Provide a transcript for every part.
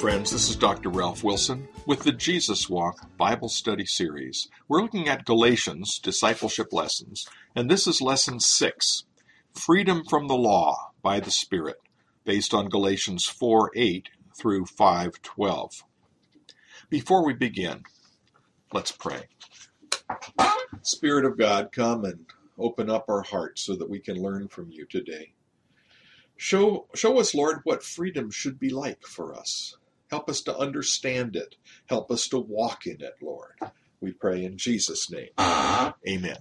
friends. This is Dr. Ralph Wilson with the Jesus Walk Bible Study Series. We're looking at Galatians discipleship lessons, and this is lesson 6, Freedom from the Law by the Spirit, based on Galatians 4:8 through 5:12. Before we begin, let's pray. Spirit of God, come and open up our hearts so that we can learn from you today. Show us, Lord, what freedom should be like for us. Help us to understand it. Help us to walk in it, Lord. We pray in Jesus' name. Amen.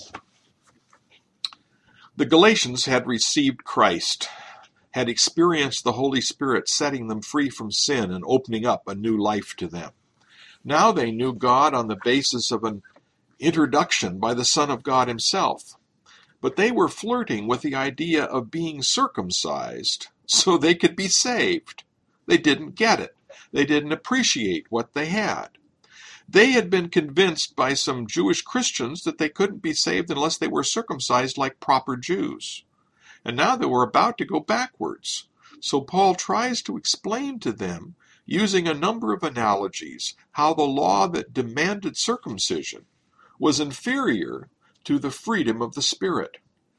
The Galatians had received Christ, had experienced the Holy Spirit setting them free from sin and opening up a new life to them. Now they knew God on the basis of an introduction by the Son of God himself. But they were flirting with the idea of being circumcised so they could be saved. They didn't get it. They didn't appreciate what they had. They had been convinced by some Jewish Christians that they couldn't be saved unless they were circumcised like proper Jews. And now they were about to go backwards. So Paul tries to explain to them, using a number of analogies, how the law that demanded circumcision was inferior to the freedom of the Spirit.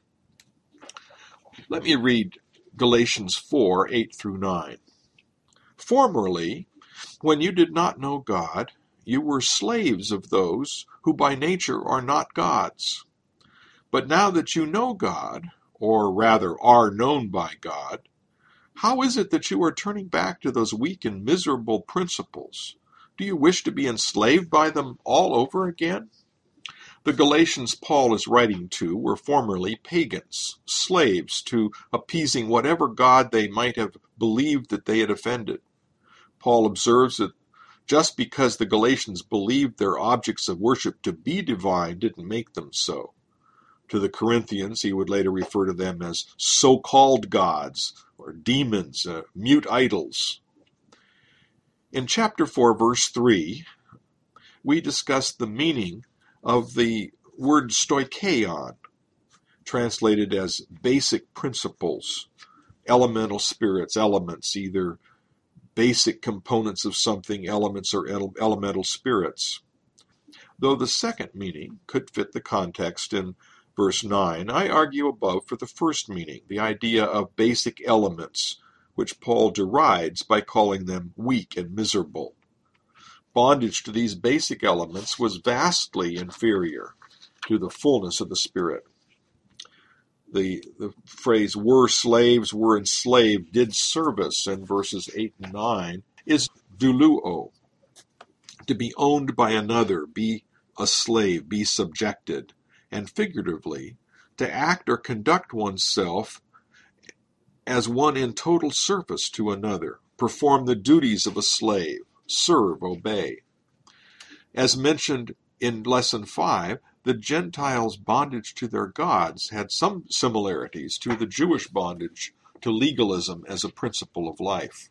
Let me read Galatians 4:8 through 9. Formerly, when you did not know God, you were slaves of those who by nature are not gods. But now that you know God, or rather are known by God, how is it that you are turning back to those weak and miserable principles? Do you wish to be enslaved by them all over again? The Galatians Paul is writing to were formerly pagans, slaves to appeasing whatever god they might have believed that they had offended. Paul observes that just because the Galatians believed their objects of worship to be divine didn't make them so. To the Corinthians, he would later refer to them as so-called gods or demons, mute idols. In chapter 4, verse 3, we discussed the meaning of the word stoicheion, translated as basic principles, elemental spirits, elements, either basic components of something, elements, or elemental spirits. Though the second meaning could fit the context in verse 9, I argue above for the first meaning, the idea of basic elements, which Paul derides by calling them weak and miserable. Bondage to these basic elements was vastly inferior to the fullness of the Spirit. The phrase were slaves, were enslaved, did service in verses 8 and 9 is douleuo, to be owned by another, be a slave, be subjected, and figuratively, to act or conduct oneself as one in total service to another, perform the duties of a slave, serve, obey. As mentioned in Lesson 5, the Gentiles' bondage to their gods had some similarities to the Jewish bondage to legalism as a principle of life.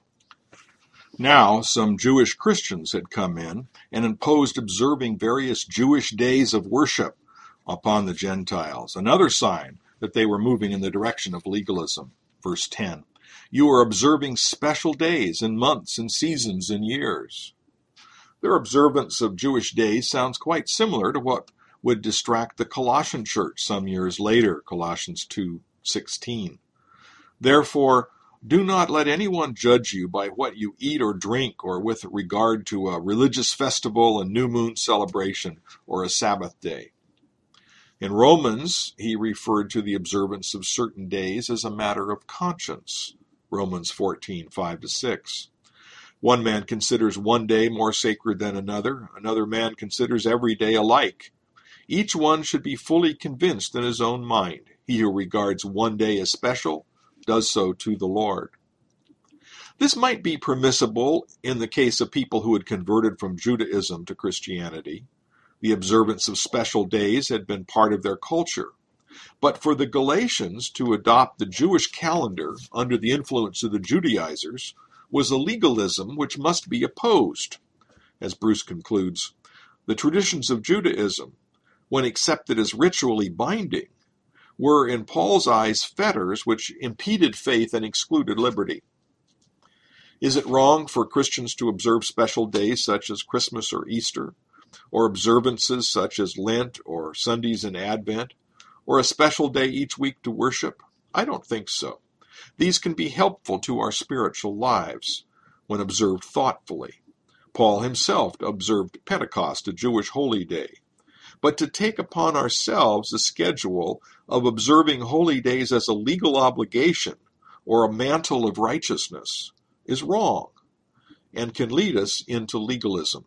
Now, some Jewish Christians had come in and imposed observing various Jewish days of worship upon the Gentiles, another sign that they were moving in the direction of legalism. Verse 10. You are observing special days and months and seasons and years. Their observance of Jewish days sounds quite similar to what would distract the Colossian church some years later, Colossians 2:16. Therefore, do not let anyone judge you by what you eat or drink, or with regard to a religious festival, a new moon celebration, or a Sabbath day. In Romans, he referred to the observance of certain days as a matter of conscience. Romans 14:5-6. One man considers one day more sacred than another. Another man considers every day alike. Each one should be fully convinced in his own mind. He who regards one day as special does so to the Lord. This might be permissible in the case of people who had converted from Judaism to Christianity. The observance of special days had been part of their culture. But for the Galatians to adopt the Jewish calendar under the influence of the Judaizers was a legalism which must be opposed. As Bruce concludes, the traditions of Judaism, when accepted as ritually binding, were in Paul's eyes fetters which impeded faith and excluded liberty. Is it wrong for Christians to observe special days such as Christmas or Easter, or observances such as Lent or Sundays in Advent, or a special day each week to worship? I don't think so. These can be helpful to our spiritual lives when observed thoughtfully. Paul himself observed Pentecost, a Jewish holy day. But to take upon ourselves a schedule of observing holy days as a legal obligation or a mantle of righteousness is wrong and can lead us into legalism.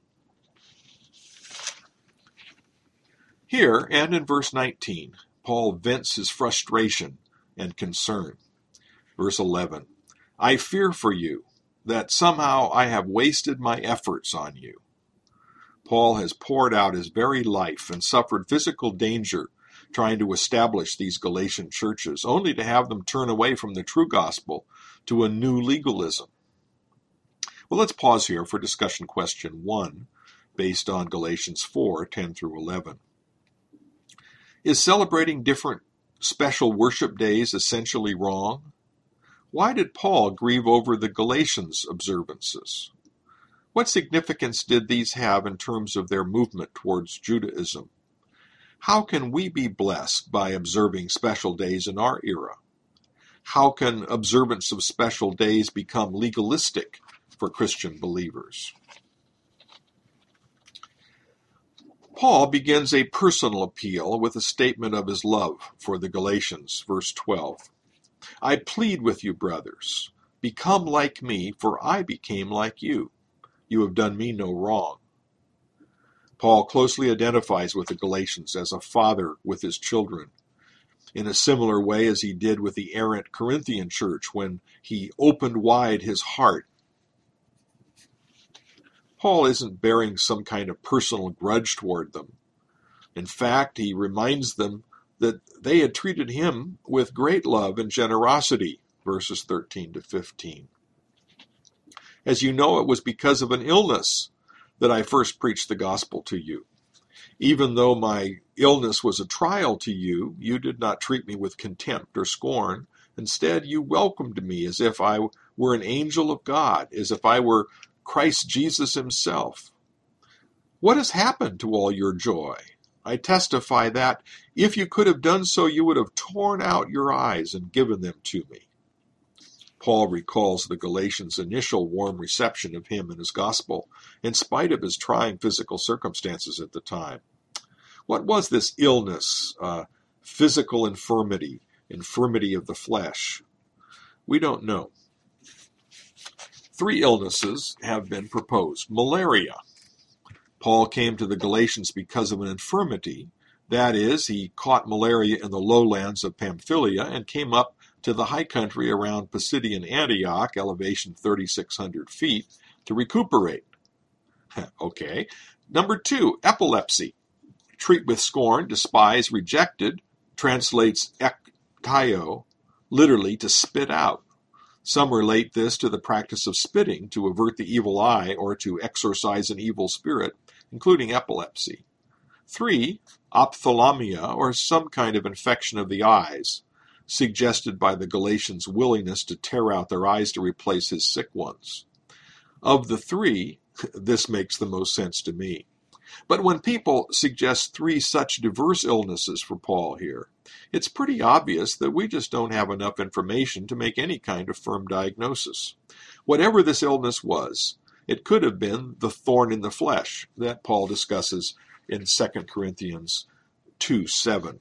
Here, and in verse 19, Paul vents his frustration and concern. Verse 11, I fear for you that somehow I have wasted my efforts on you. Paul has poured out his very life and suffered physical danger trying to establish these Galatian churches, only to have them turn away from the true gospel to a new legalism. Well, let's pause here for discussion question 1, based on Galatians 4, 10 through 11. Is celebrating different special worship days essentially wrong? Why did Paul grieve over the Galatians' observances? What significance did these have in terms of their movement towards Judaism? How can we be blessed by observing special days in our era? How can observance of special days become legalistic for Christian believers? Paul begins a personal appeal with a statement of his love for the Galatians, verse 12. I plead with you, brothers, become like me, for I became like you. You have done me no wrong. Paul closely identifies with the Galatians as a father with his children, in a similar way as he did with the errant Corinthian church when he opened wide his heart. Paul isn't bearing some kind of personal grudge toward them. In fact, he reminds them that they had treated him with great love and generosity, verses 13 to 15. As you know, it was because of an illness that I first preached the gospel to you. Even though my illness was a trial to you, you did not treat me with contempt or scorn. Instead, you welcomed me as if I were an angel of God, as if I were Christ Jesus himself. What has happened to all your joy? I testify that, if you could have done so, you would have torn out your eyes and given them to me. Paul recalls the Galatians' initial warm reception of him and his gospel, in spite of his trying physical circumstances at the time. What was this illness, physical infirmity of the flesh? We don't know. 3 illnesses have been proposed. Malaria. Paul came to the Galatians because of an infirmity. That is, he caught malaria in the lowlands of Pamphylia and came up to the high country around Pisidian Antioch, elevation 3,600 feet, to recuperate. Okay. Number 2, epilepsy. Treat with scorn, despise, rejected, translates ektaio, literally to spit out. Some relate this to the practice of spitting to avert the evil eye or to exorcise an evil spirit, including epilepsy. 3, ophthalmia, or some kind of infection of the eyes, suggested by the Galatians' willingness to tear out their eyes to replace his sick ones. Of the 3, this makes the most sense to me. But when people suggest 3 such diverse illnesses for Paul here, it's pretty obvious that we just don't have enough information to make any kind of firm diagnosis. Whatever this illness was, it could have been the thorn in the flesh that Paul discusses in 2 Corinthians 2:7.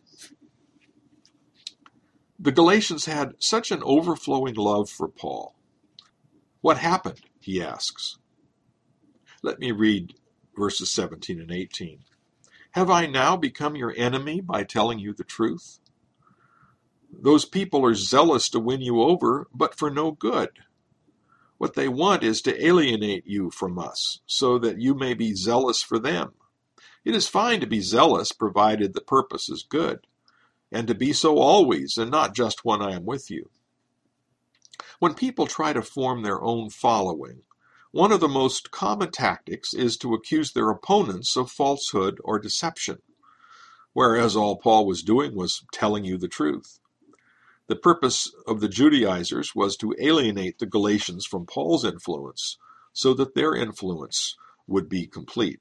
The Galatians had such an overflowing love for Paul. What happened, he asks. Let me read verses 17 and 18. Have I now become your enemy by telling you the truth? Those people are zealous to win you over, but for no good. What they want is to alienate you from us, so that you may be zealous for them. It is fine to be zealous, provided the purpose is good, and to be so always, and not just when I am with you. When people try to form their own following, one of the most common tactics is to accuse their opponents of falsehood or deception, whereas all Paul was doing was telling you the truth. The purpose of the Judaizers was to alienate the Galatians from Paul's influence so that their influence would be complete.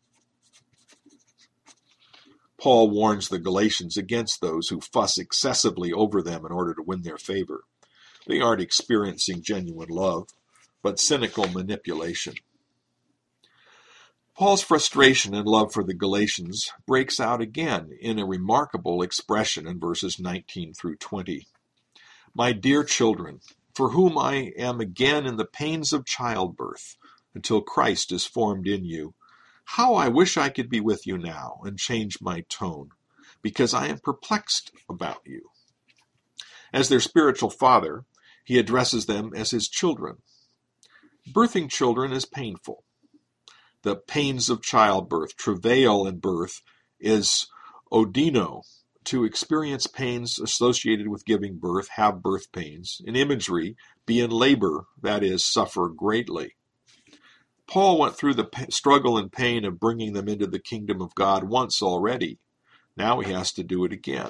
Paul warns the Galatians against those who fuss excessively over them in order to win their favor. They aren't experiencing genuine love, but cynical manipulation. Paul's frustration and love for the Galatians breaks out again in a remarkable expression in verses 19 through 20. My dear children, for whom I am again in the pains of childbirth, until Christ is formed in you, how I wish I could be with you now and change my tone, because I am perplexed about you. As their spiritual father, he addresses them as his children. Birthing children is painful. The pains of childbirth, travail in birth, is odino, to experience pains associated with giving birth, have birth pains. In imagery, be in labor, that is, suffer greatly. Paul went through the struggle and pain of bringing them into the kingdom of God once already. Now he has to do it again.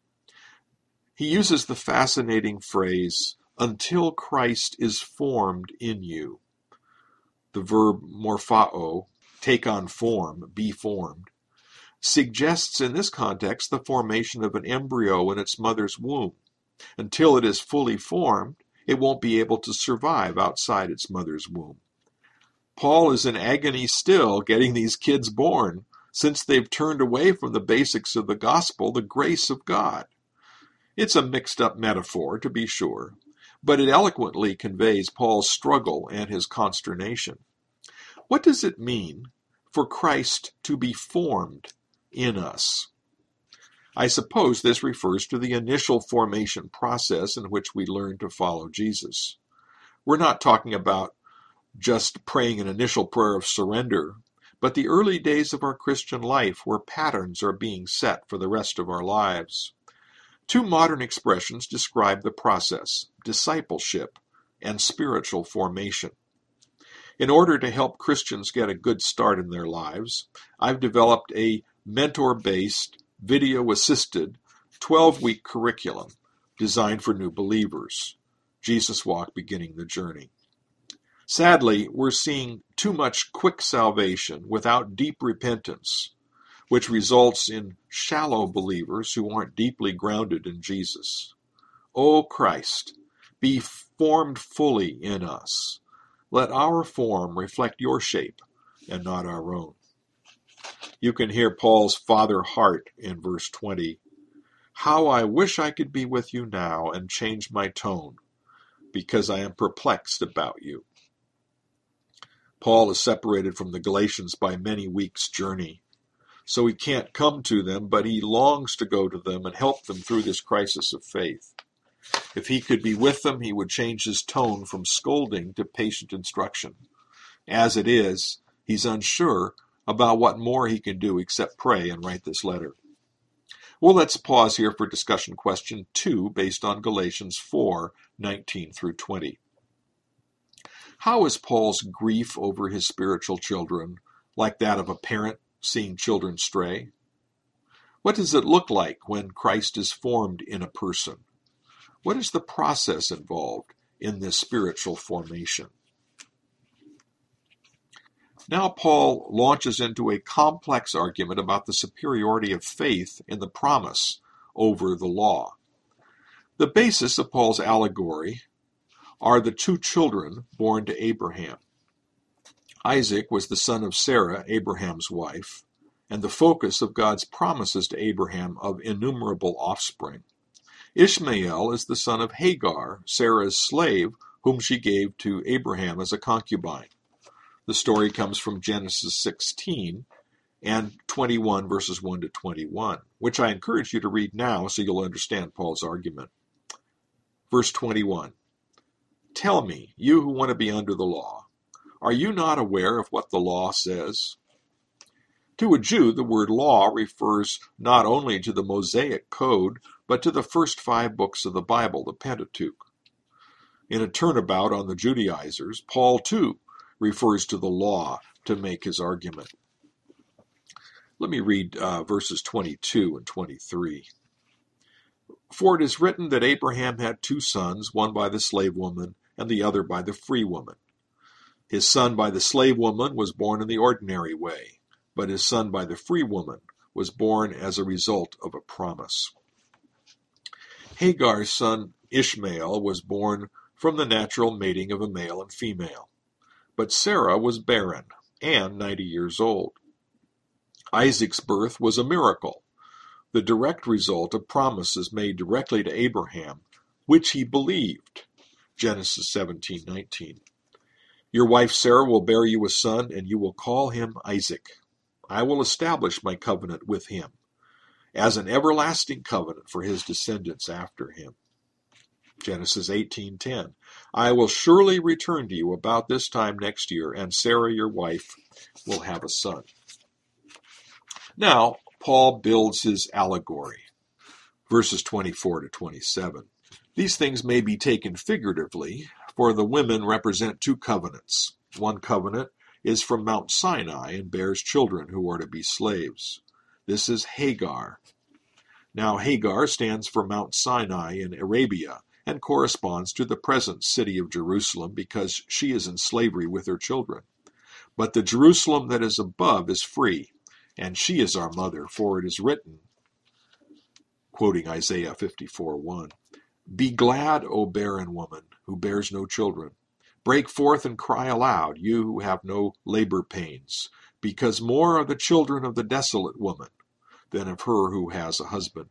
He uses the fascinating phrase, until Christ is formed in you. The verb morphao, take on form, be formed, suggests in this context the formation of an embryo in its mother's womb. Until it is fully formed, it won't be able to survive outside its mother's womb. Paul is in agony still getting these kids born, since they've turned away from the basics of the gospel, the grace of God. It's a mixed-up metaphor, to be sure, but it eloquently conveys Paul's struggle and his consternation. What does it mean for Christ to be formed in us? I suppose this refers to the initial formation process in which we learn to follow Jesus. We're not talking about just praying an initial prayer of surrender, but the early days of our Christian life where patterns are being set for the rest of our lives. Two modern expressions describe the process, discipleship and spiritual formation. In order to help Christians get a good start in their lives, I've developed a mentor-based, video-assisted, 12-week curriculum designed for new believers, Jesus Walk Beginning the Journey. Sadly, we're seeing too much quick salvation without deep repentance, which results in shallow believers who aren't deeply grounded in Jesus. O Christ, be formed fully in us. Let our form reflect your shape and not our own. You can hear Paul's father heart in verse 20. How I wish I could be with you now and change my tone, because I am perplexed about you. Paul is separated from the Galatians by many weeks' journey, so he can't come to them, but he longs to go to them and help them through this crisis of faith. If he could be with them, he would change his tone from scolding to patient instruction. As it is, he's unsure about what more he can do except pray and write this letter. Well, let's pause here for discussion question 2 based on Galatians 4:19 through 20. How is Paul's grief over his spiritual children like that of a parent seeing children stray? What does it look like when Christ is formed in a person? What is the process involved in this spiritual formation? Now Paul launches into a complex argument about the superiority of faith in the promise over the law. The basis of Paul's allegory are the two children born to Abraham. Isaac was the son of Sarah, Abraham's wife, and the focus of God's promises to Abraham of innumerable offspring. Ishmael is the son of Hagar, Sarah's slave, whom she gave to Abraham as a concubine. The story comes from Genesis 16 and 21, verses 1 to 21, which I encourage you to read now so you'll understand Paul's argument. Verse 21. Tell me, you who want to be under the law, are you not aware of what the law says? To a Jew, the word law refers not only to the Mosaic Code, but to the first 5 books of the Bible, the Pentateuch. In a turnabout on the Judaizers, Paul, too, refers to the law to make his argument. Let me read verses 22 and 23. For it is written that Abraham had two sons, one by the slave woman and the other by the free woman. His son by the slave woman was born in the ordinary way, but his son by the free woman was born as a result of a promise. Hagar's son Ishmael was born from the natural mating of a male and female. But Sarah was barren and 90 years old. Isaac's birth was a miracle, the direct result of promises made directly to Abraham, which he believed. Genesis 17:19. Your wife Sarah will bear you a son, and you will call him Isaac. I will establish my covenant with him as an everlasting covenant for his descendants after him. Genesis 18:10. I will surely return to you about this time next year, and Sarah, your wife, will have a son. Now, Paul builds his allegory, verses 24 to 27. These things may be taken figuratively, for the women represent two covenants. One covenant is from Mount Sinai and bears children who are to be slaves. This is Hagar. Now, Hagar stands for Mount Sinai in Arabia and corresponds to the present city of Jerusalem because she is in slavery with her children. But the Jerusalem that is above is free, and she is our mother, for it is written, quoting Isaiah 54:1, Be glad, O barren woman, who bears no children. Break forth and cry aloud, you who have no labor pains, because more are the children of the desolate woman than of her who has a husband.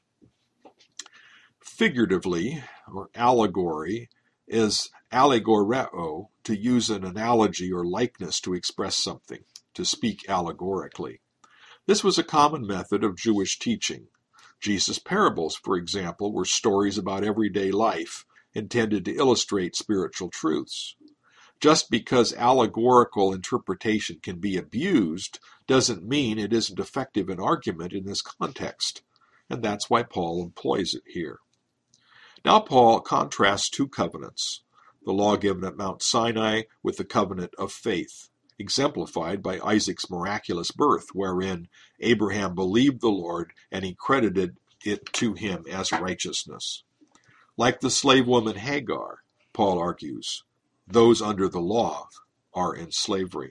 Figuratively, or allegory, is allegoreo, to use an analogy or likeness to express something, to speak allegorically. This was a common method of Jewish teaching. Jesus' parables, for example, were stories about everyday life intended to illustrate spiritual truths. Just because allegorical interpretation can be abused doesn't mean it isn't effective in argument in this context, and that's why Paul employs it here. Now Paul contrasts two covenants, the law given at Mount Sinai with the covenant of faith, exemplified by Isaac's miraculous birth, wherein Abraham believed the Lord and he credited it to him as righteousness. Like the slave woman Hagar, Paul argues, those under the law are in slavery.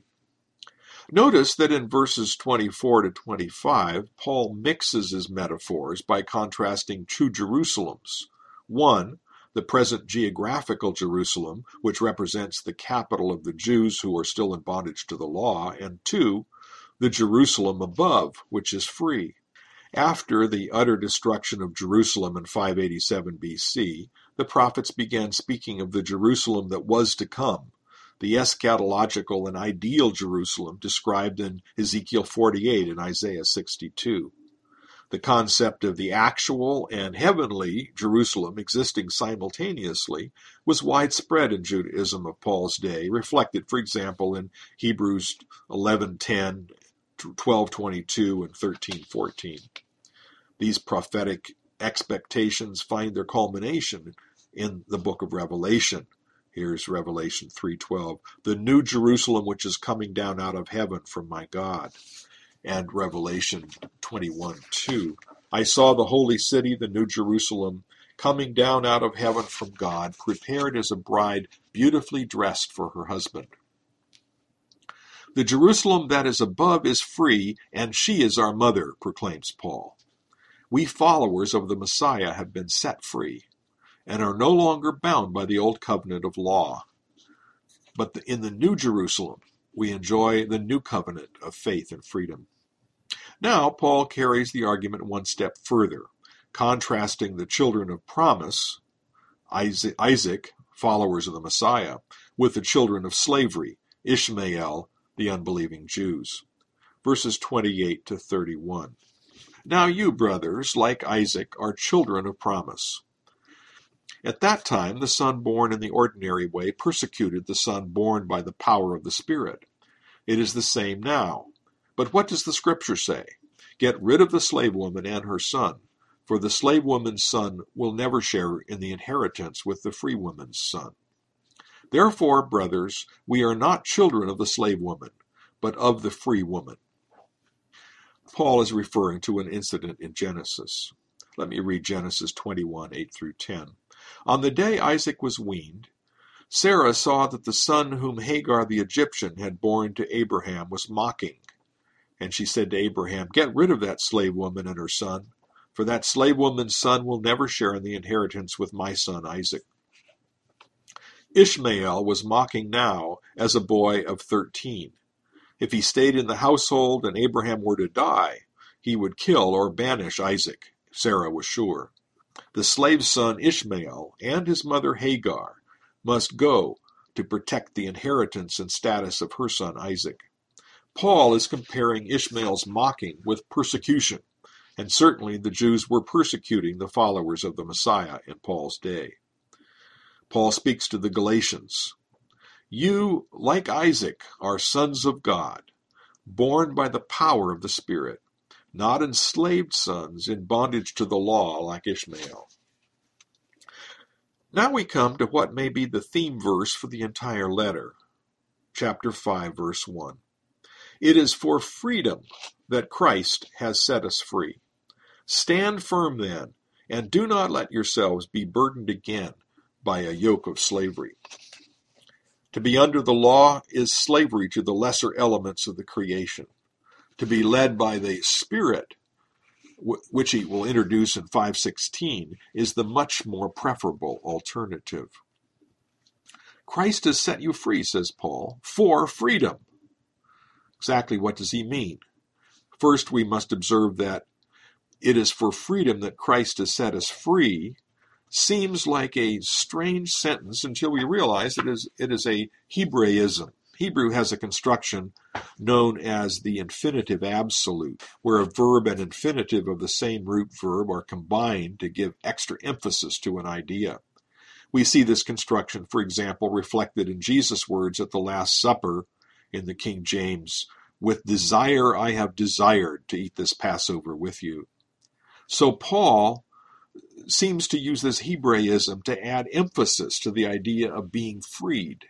Notice that in verses 24 to 25, Paul mixes his metaphors by contrasting two Jerusalems. One, the present geographical Jerusalem, which represents the capital of the Jews who are still in bondage to the law, and two, the Jerusalem above, which is free. After the utter destruction of Jerusalem in 587 BC, the prophets began speaking of the Jerusalem that was to come, the eschatological and ideal Jerusalem described in Ezekiel 48 and Isaiah 62. The concept of the actual and heavenly Jerusalem existing simultaneously was widespread in Judaism of Paul's day, reflected, for example, in Hebrews 11:10, 12:22, and 13:14. These prophetic expectations find their culmination in the book of Revelation. Here's Revelation 3:12, the new Jerusalem which is coming down out of heaven from my God. And Revelation 21:2, I saw the holy city, the new Jerusalem, coming down out of heaven from God, prepared as a bride beautifully dressed for her husband. The Jerusalem that is above is free, and she is our mother, proclaims Paul. We followers of the Messiah have been set free and are no longer bound by the old covenant of law. But in the new Jerusalem, we enjoy the new covenant of faith and freedom. Now, Paul carries the argument one step further, contrasting the children of promise, Isaac, followers of the Messiah, with the children of slavery, Ishmael, the unbelieving Jews. Verses 28 to 31. Now you, brothers, like Isaac, are children of promise. At that time, the son born in the ordinary way persecuted the son born by the power of the Spirit. It is the same now. But what does the Scripture say? Get rid of the slave woman and her son, for the slave woman's son will never share in the inheritance with the free woman's son. Therefore, brothers, we are not children of the slave woman, but of the free woman. Paul is referring to an incident in Genesis. Let me read Genesis 21, 8 through 10. On the day Isaac was weaned, Sarah saw that the son whom Hagar the Egyptian had borne to Abraham was mocking. And she said to Abraham, "Get rid of that slave woman and her son, for that slave woman's son will never share in the inheritance with my son Isaac." Ishmael was mocking now as a boy of 13. If he stayed in the household and Abraham were to die, he would kill or banish Isaac, Sarah was sure. The slave's son Ishmael and his mother Hagar must go to protect the inheritance and status of her son Isaac. Paul is comparing Ishmael's mocking with persecution, and certainly the Jews were persecuting the followers of the Messiah in Paul's day. Paul speaks to the Galatians. You, like Isaac, are sons of God, born by the power of the Spirit, not enslaved sons in bondage to the law like Ishmael. Now we come to what may be the theme verse for the entire letter, chapter 5, verse 1. It is for freedom that Christ has set us free. Stand firm then, and do not let yourselves be burdened again by a yoke of slavery. To be under the law is slavery to the lesser elements of the creation. To be led by the Spirit, which he will introduce in 5:16, is the much more preferable alternative. Christ has set you free, says Paul, for freedom. Exactly what does he mean? First, we must observe that it is for freedom that Christ has set us free seems like a strange sentence until we realize it is a Hebraism. Hebrew has a construction known as the infinitive absolute, where a verb and infinitive of the same root verb are combined to give extra emphasis to an idea. We see this construction, for example, reflected in Jesus' words at the Last Supper in the King James, "With desire I have desired to eat this Passover with you." So Paul seems to use this Hebraism to add emphasis to the idea of being freed.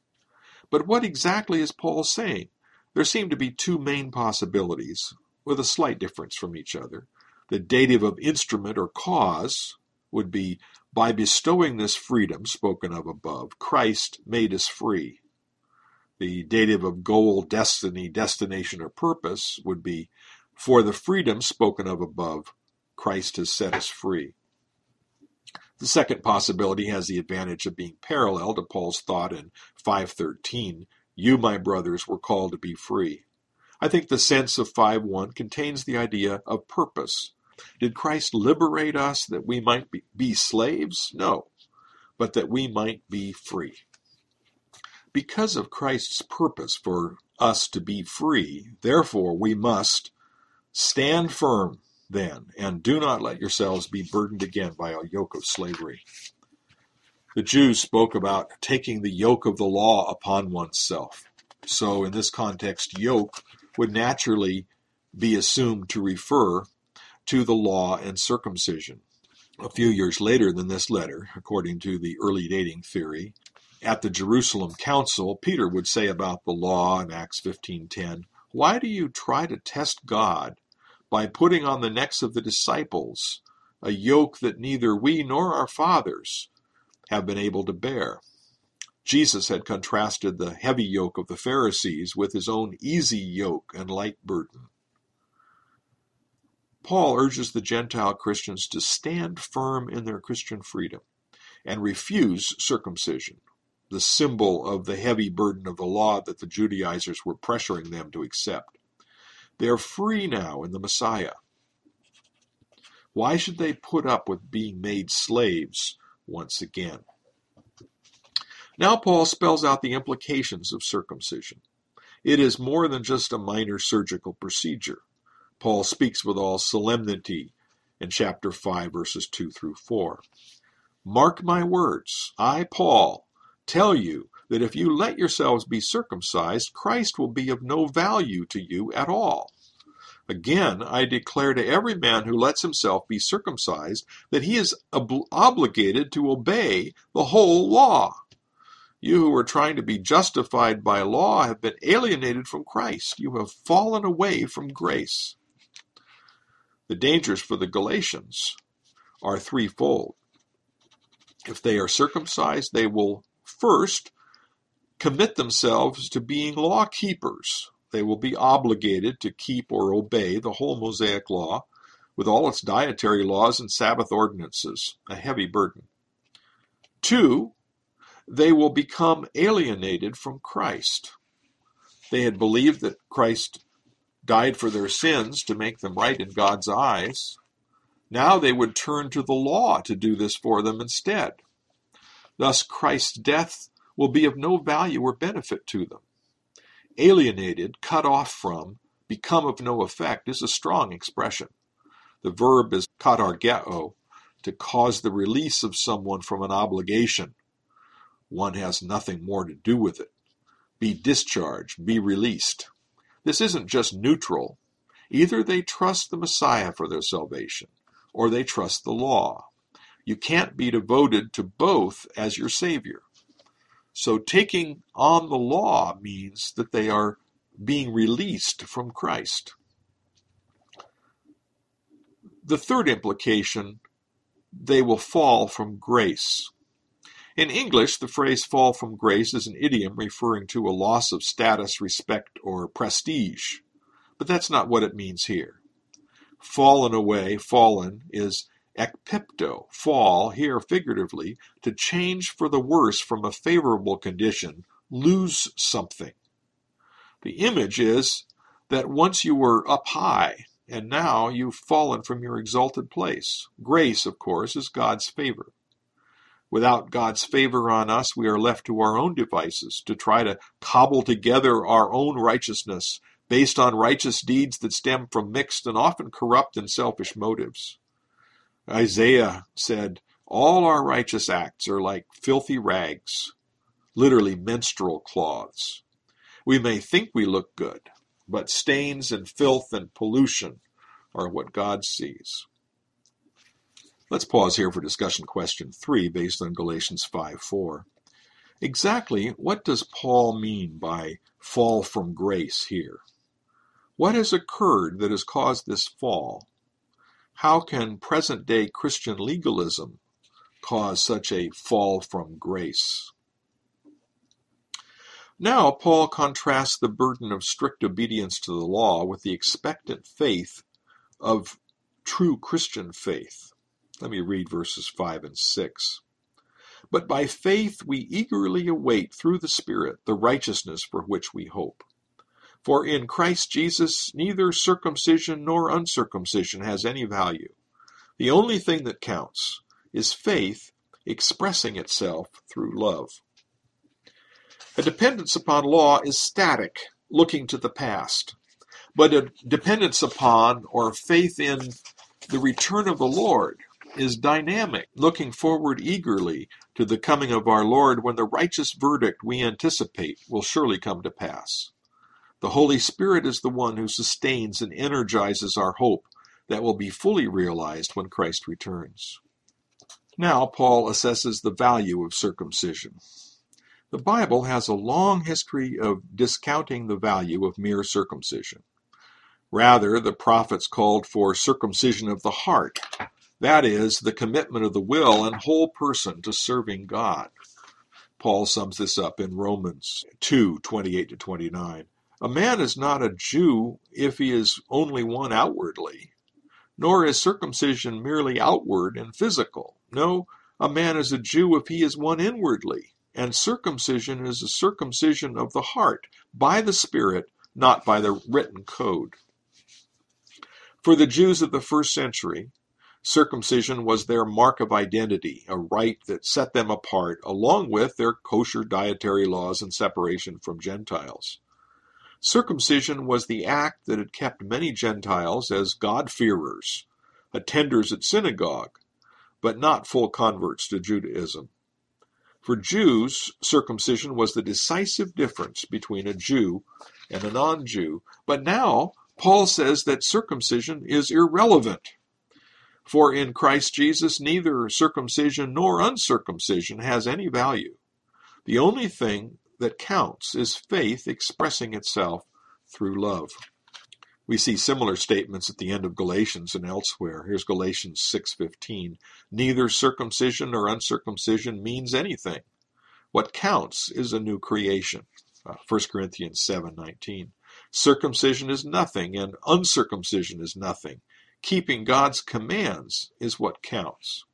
But what exactly is Paul saying? There seem to be two main possibilities, with a slight difference from each other. The dative of instrument or cause would be, by bestowing this freedom spoken of above, Christ made us free. The dative of goal, destiny, destination, or purpose would be, for the freedom spoken of above, Christ has set us free. The second possibility has the advantage of being parallel to Paul's thought in 5:13, "You, my brothers, were called to be free." I think the sense of 5:1 contains the idea of purpose. Did Christ liberate us that we might be slaves? No, but that we might be free. Because of Christ's purpose for us to be free, therefore we must stand firm then, and do not let yourselves be burdened again by a yoke of slavery. The Jews spoke about taking the yoke of the law upon oneself. So in this context, yoke would naturally be assumed to refer to the law and circumcision. A few years later than this letter, according to the early dating theory, at the Jerusalem Council, Peter would say about the law in Acts 15:10, "Why do you try to test God by putting on the necks of the disciples a yoke that neither we nor our fathers have been able to bear?" Jesus had contrasted the heavy yoke of the Pharisees with his own easy yoke and light burden. Paul urges the Gentile Christians to stand firm in their Christian freedom and refuse circumcision, the symbol of the heavy burden of the law that the Judaizers were pressuring them to accept. They are free now in the Messiah. Why should they put up with being made slaves once again? Now Paul spells out the implications of circumcision. It is more than just a minor surgical procedure. Paul speaks with all solemnity in chapter 5, verses 2 through 4. "Mark my words, I, Paul, tell you that if you let yourselves be circumcised, Christ will be of no value to you at all. Again, I declare to every man who lets himself be circumcised that he is obligated to obey the whole law. You who are trying to be justified by law have been alienated from Christ. You have fallen away from grace." The dangers for the Galatians are threefold. If they are circumcised, they will first commit themselves to being law keepers. They will be obligated to keep or obey the whole Mosaic law with all its dietary laws and Sabbath ordinances, a heavy burden. 2, they will become alienated from Christ. They had believed that Christ died for their sins to make them right in God's eyes. Now they would turn to the law to do this for them instead. Thus, Christ's death will be of no value or benefit to them. Alienated, cut off from, become of no effect is a strong expression. The verb is katargeo, to cause the release of someone from an obligation. One has nothing more to do with it. Be discharged, be released. This isn't just neutral. Either they trust the Messiah for their salvation, or they trust the law. You can't be devoted to both as your Savior. So taking on the law means that they are being released from Christ. The third implication, they will fall from grace. In English, the phrase fall from grace is an idiom referring to a loss of status, respect, or prestige. But that's not what it means here. Fallen away, fallen, is ekpipto, fall, here figuratively, to change for the worse from a favorable condition, lose something. The image is that once you were up high, and now you've fallen from your exalted place. Grace, of course, is God's favor. Without God's favor on us, we are left to our own devices to try to cobble together our own righteousness based on righteous deeds that stem from mixed and often corrupt and selfish motives. Isaiah said, all our righteous acts are like filthy rags, literally menstrual cloths. We may think we look good, but stains and filth and pollution are what God sees. Let's pause here for discussion question 3 based on Galatians 5:4. Exactly what does Paul mean by fall from grace here? What has occurred that has caused this fall? How can present-day Christian legalism cause such a fall from grace? Now, Paul contrasts the burden of strict obedience to the law with the expectant faith of true Christian faith. Let me read verses 5 and 6. But by faith we eagerly await through the Spirit the righteousness for which we hope. For in Christ Jesus neither circumcision nor uncircumcision has any value. The only thing that counts is faith expressing itself through love. A dependence upon law is static, looking to the past. But a dependence upon or faith in the return of the Lord is dynamic, looking forward eagerly to the coming of our Lord when the righteous verdict we anticipate will surely come to pass. The Holy Spirit is the one who sustains and energizes our hope that will be fully realized when Christ returns. Now, Paul assesses the value of circumcision. The Bible has a long history of discounting the value of mere circumcision. Rather, the prophets called for circumcision of the heart, that is, the commitment of the will and whole person to serving God. Paul sums this up in Romans 2:28-29. A man is not a Jew if he is only one outwardly, nor is circumcision merely outward and physical. No, a man is a Jew if he is one inwardly, and circumcision is a circumcision of the heart, by the Spirit, not by the written code. For the Jews of the first century, circumcision was their mark of identity, a rite that set them apart, along with their kosher dietary laws and separation from Gentiles. Circumcision was the act that had kept many Gentiles as God-fearers, attenders at synagogue, but not full converts to Judaism. For Jews, circumcision was the decisive difference between a Jew and a non-Jew. But now, Paul says that circumcision is irrelevant. For in Christ Jesus, neither circumcision nor uncircumcision has any value. The only thing that counts is faith expressing itself through love. We see similar statements at the end of Galatians and elsewhere. Here's Galatians 6:15. Neither circumcision nor uncircumcision means anything. What counts is a new creation. 1 Corinthians 7:19. Circumcision is nothing and uncircumcision is nothing. Keeping God's commands is what counts.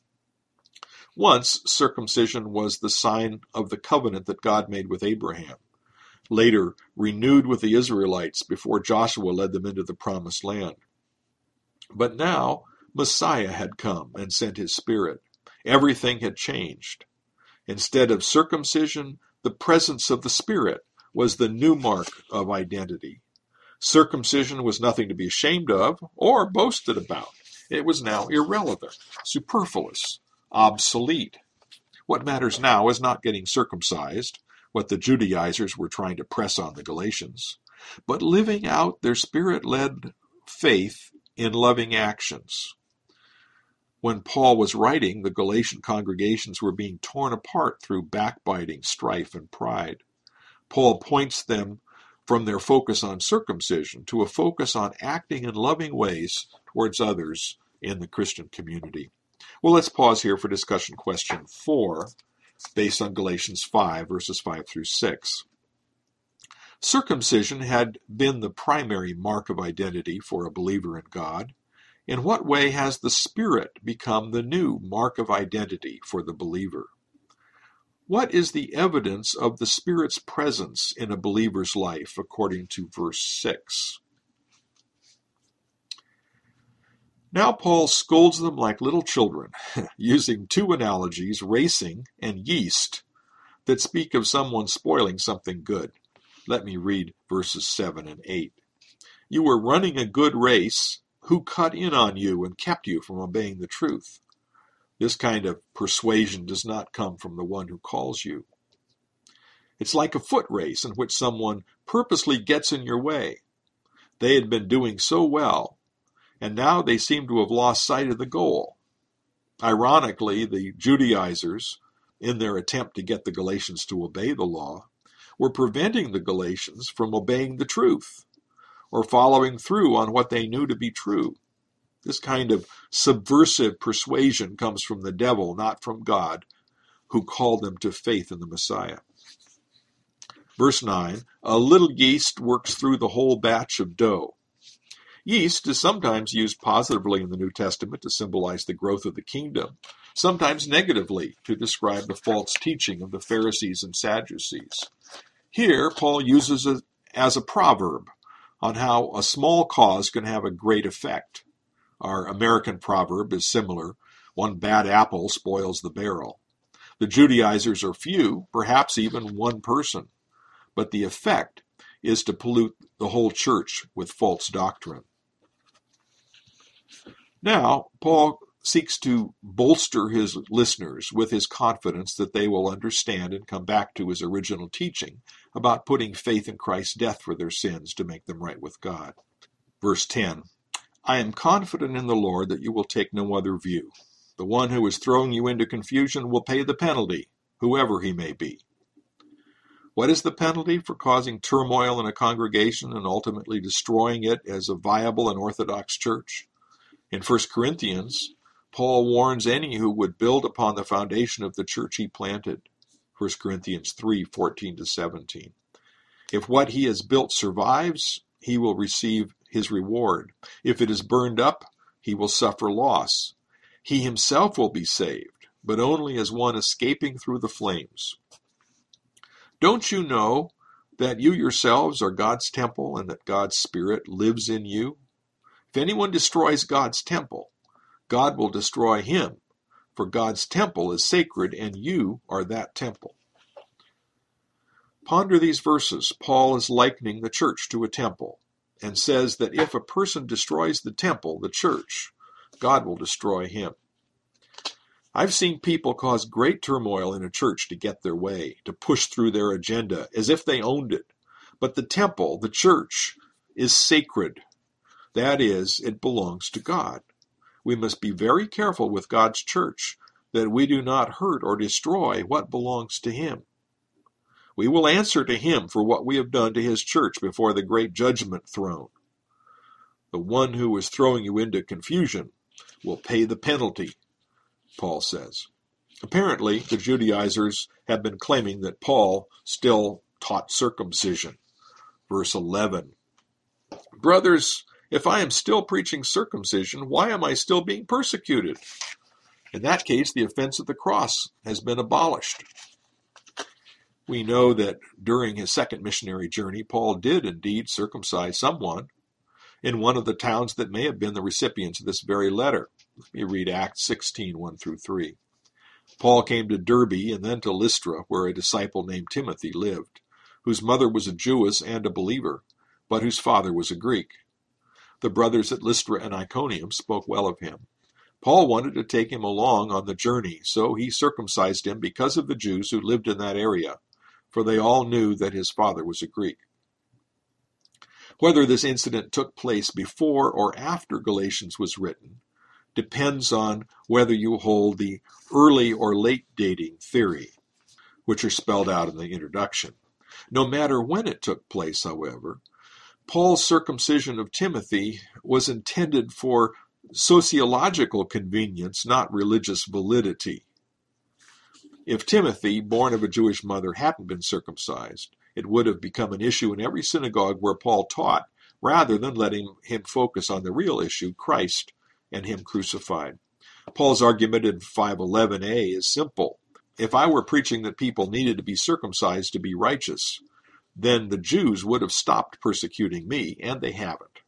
Once, circumcision was the sign of the covenant that God made with Abraham, later renewed with the Israelites before Joshua led them into the promised land. But now, Messiah had come and sent his Spirit. Everything had changed. Instead of circumcision, the presence of the Spirit was the new mark of identity. Circumcision was nothing to be ashamed of or boasted about. It was now irrelevant, superfluous, obsolete. What matters now is not getting circumcised, what the Judaizers were trying to press on the Galatians, but living out their Spirit-led faith in loving actions. When Paul was writing, the Galatian congregations were being torn apart through backbiting, strife, and pride. Paul points them from their focus on circumcision to a focus on acting in loving ways towards others in the Christian community. Well, let's pause here for discussion question 4, based on Galatians 5, verses 5 through 6. Circumcision had been the primary mark of identity for a believer in God. In what way has the Spirit become the new mark of identity for the believer? What is the evidence of the Spirit's presence in a believer's life, according to verse 6? Now Paul scolds them like little children, using two analogies, racing and yeast, that speak of someone spoiling something good. Let me read verses 7 and 8. You were running a good race. Who cut in on you and kept you from obeying the truth? This kind of persuasion does not come from the one who calls you. It's like a foot race in which someone purposely gets in your way. They had been doing so well, and now they seem to have lost sight of the goal. Ironically, the Judaizers, in their attempt to get the Galatians to obey the law, were preventing the Galatians from obeying the truth or following through on what they knew to be true. This kind of subversive persuasion comes from the devil, not from God, who called them to faith in the Messiah. Verse 9, a little yeast works through the whole batch of dough. Yeast is sometimes used positively in the New Testament to symbolize the growth of the kingdom, sometimes negatively to describe the false teaching of the Pharisees and Sadducees. Here, Paul uses it as a proverb on how a small cause can have a great effect. Our American proverb is similar. One bad apple spoils the barrel. The Judaizers are few, perhaps even one person, but the effect is to pollute the whole church with false doctrine. Now, Paul seeks to bolster his listeners with his confidence that they will understand and come back to his original teaching about putting faith in Christ's death for their sins to make them right with God. Verse 10, I am confident in the Lord that you will take no other view. The one who is throwing you into confusion will pay the penalty, whoever he may be. What is the penalty for causing turmoil in a congregation and ultimately destroying it as a viable and orthodox church? In 1 Corinthians, Paul warns any who would build upon the foundation of the church he planted. 1 Corinthians 3:14-17. If what he has built survives, he will receive his reward. If it is burned up, he will suffer loss. He himself will be saved, but only as one escaping through the flames. Don't you know that you yourselves are God's temple and that God's Spirit lives in you? If anyone destroys God's temple, God will destroy him, for God's temple is sacred and you are that temple. Ponder these verses. Paul is likening the church to a temple and says that if a person destroys the temple, the church, God will destroy him. I've seen people cause great turmoil in a church to get their way, to push through their agenda as if they owned it. But the temple, the church, is sacred. That is, it belongs to God. We must be very careful with God's church that we do not hurt or destroy what belongs to Him. We will answer to Him for what we have done to His church before the great judgment throne. The one who is throwing you into confusion will pay the penalty, Paul says. Apparently, the Judaizers have been claiming that Paul still taught circumcision. Verse 11. Brothers, if I am still preaching circumcision, why am I still being persecuted? In that case, the offense of the cross has been abolished. We know that during his second missionary journey, Paul did indeed circumcise someone in one of the towns that may have been the recipients of this very letter. Let me read Acts 16, 1 through 3. Paul came to Derbe and then to Lystra, where a disciple named Timothy lived, whose mother was a Jewess and a believer, but whose father was a Greek. The brothers at Lystra and Iconium spoke well of him. Paul wanted to take him along on the journey, so he circumcised him because of the Jews who lived in that area, for they all knew that his father was a Greek. Whether this incident took place before or after Galatians was written depends on whether you hold the early or late dating theory, which are spelled out in the introduction. No matter when it took place, however, Paul's circumcision of Timothy was intended for sociological convenience, not religious validity. If Timothy, born of a Jewish mother, hadn't been circumcised, it would have become an issue in every synagogue where Paul taught, rather than letting him focus on the real issue, Christ and him crucified. Paul's argument in 5:11a is simple. If I were preaching that people needed to be circumcised to be righteous, then the Jews would have stopped persecuting me, and they haven't.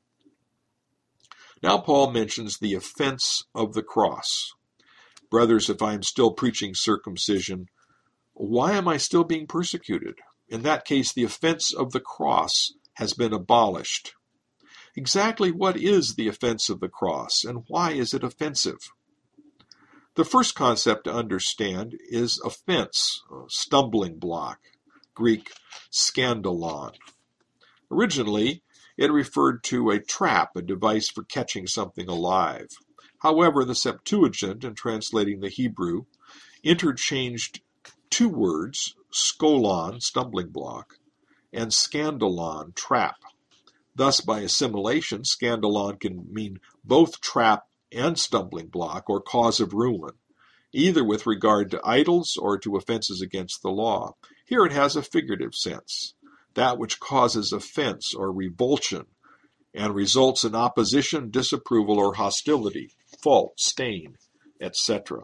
Now Paul mentions the offense of the cross. Brothers, if I am still preaching circumcision, why am I still being persecuted? In that case, the offense of the cross has been abolished. Exactly what is the offense of the cross, and why is it offensive? The first concept to understand is offense, stumbling block, Greek scandalon. Originally, it referred to a trap, a device for catching something alive. However, the Septuagint, in translating the Hebrew, interchanged two words, skolon, stumbling block, and scandalon, trap. Thus, by assimilation, scandalon can mean both trap and stumbling block or cause of ruin, either with regard to idols or to offenses against the law. Here it has a figurative sense, that which causes offense or revulsion and results in opposition, disapproval, or hostility, fault, stain, etc.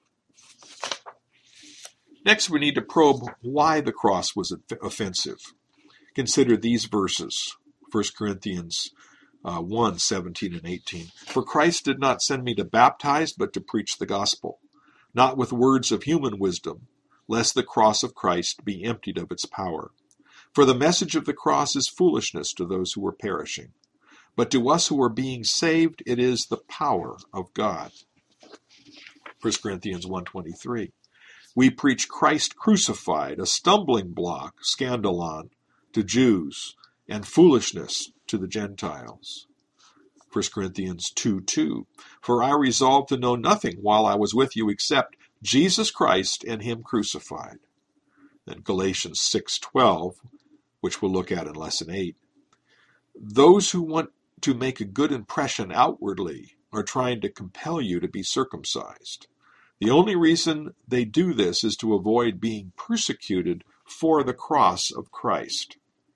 Next, we need to probe why the cross was offensive. Consider these verses, 1 Corinthians 1, 17 and 18. For Christ did not send me to baptize, but to preach the gospel, not with words of human wisdom, lest the cross of Christ be emptied of its power. For the message of the cross is foolishness to those who are perishing, but to us who are being saved, it is the power of God. 1 Corinthians 1:23. We preach Christ crucified, a stumbling block, scandalon, to Jews, and foolishness to the Gentiles. 1 Corinthians 2:2. For I resolved to know nothing while I was with you except Jesus Christ and him crucified. And Galatians 6:12, which we'll look at in Lesson 8. Those who want to make a good impression outwardly are trying to compel you to be circumcised. The only reason they do this is to avoid being persecuted for the cross of Christ.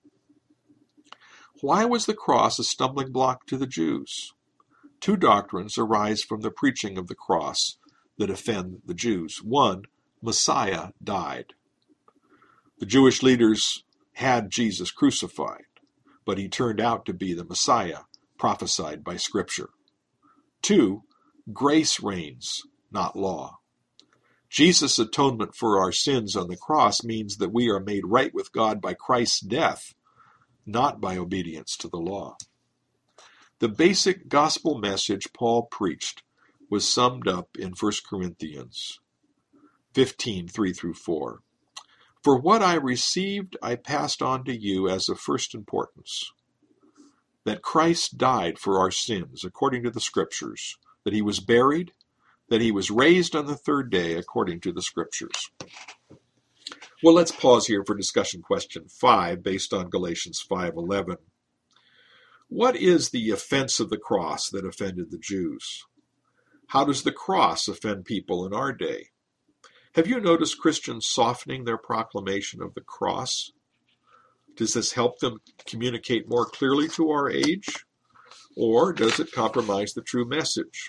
Why was the cross a stumbling block to the Jews? Two doctrines arise from the preaching of the cross that offend the Jews. One, Messiah died. The Jewish leaders had Jesus crucified, but he turned out to be the Messiah prophesied by Scripture. Two, grace reigns, not law. Jesus' atonement for our sins on the cross means that we are made right with God by Christ's death, not by obedience to the law. The basic gospel message Paul preached was summed up in 1 Corinthians 15, 3 through 4. For what I received, I passed on to you as of first importance, that Christ died for our sins according to the Scriptures, that he was buried, that he was raised on the third day according to the Scriptures. Well, let's pause here for discussion question 5 based on Galatians 5:11. What is the offense of the cross that offended the Jews? How does the cross offend people in our day? Have you noticed Christians softening their proclamation of the cross? Does this help them communicate more clearly to our age? Or does it compromise the true message?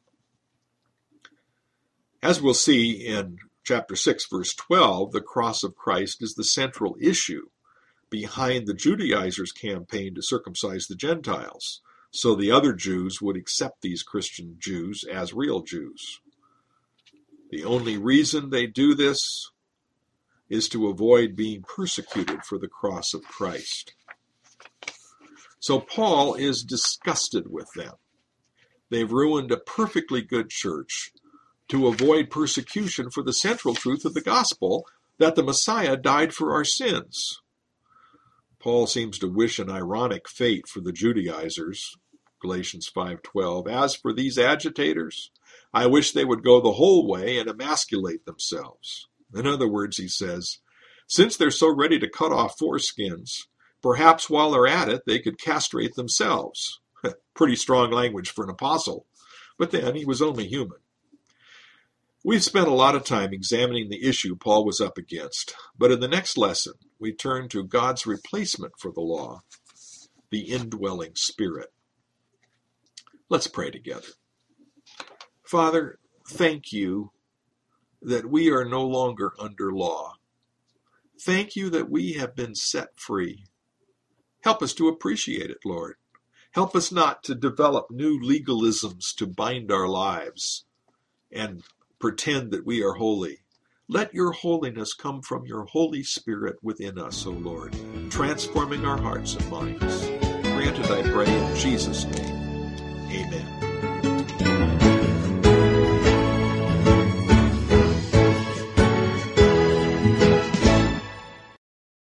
As we'll see in chapter 6, verse 12, the cross of Christ is the central issue behind the Judaizers' campaign to circumcise the Gentiles, so the other Jews would accept these Christian Jews as real Jews. The only reason they do this is to avoid being persecuted for the cross of Christ. So Paul is disgusted with them. They've ruined a perfectly good church to avoid persecution for the central truth of the gospel, that the Messiah died for our sins. Paul seems to wish an ironic fate for the Judaizers, Galatians 5:12. As for these agitators, I wish they would go the whole way and emasculate themselves. In other words, he says, since they're so ready to cut off foreskins, perhaps while they're at it, they could castrate themselves. Pretty strong language for an apostle, but then he was only human. We've spent a lot of time examining the issue Paul was up against, but in the next lesson, we turn to God's replacement for the law, the indwelling Spirit. Let's pray together. Father, thank you that we are no longer under law. Thank you that we have been set free. Help us to appreciate it, Lord. Help us not to develop new legalisms to bind our lives and pretend that we are holy. Let your holiness come from your Holy Spirit within us, O Lord, transforming our hearts and minds. Grant it, I pray, in Jesus' name. Amen.